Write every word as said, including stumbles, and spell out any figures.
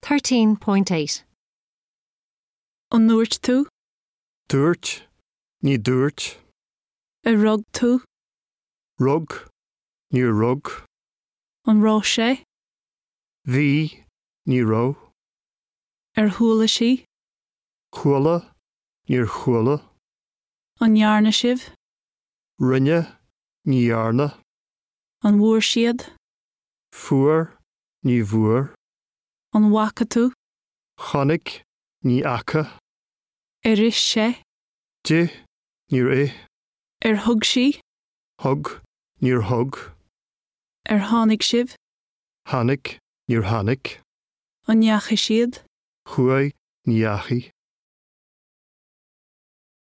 thirteen point eight. An nuairt tú, Dúirt, ní dúirt. a rug tú, Rug, ní rug. an rá sé, Bhí, ní ró. ar thuaila sí, Chuala, níor chuala. an dhearna sibh, Rinne, ní dhearna. an mhuair siad, Fuair, ní bhuair. an mhaca tú, Chonig, ní acha. ar is sé, Di, níor é. ar thug sí, Hug, níor hug. ar tháinig sibh, Hanig, níor hanig. an neacha siad, Chuaigh, ní achi.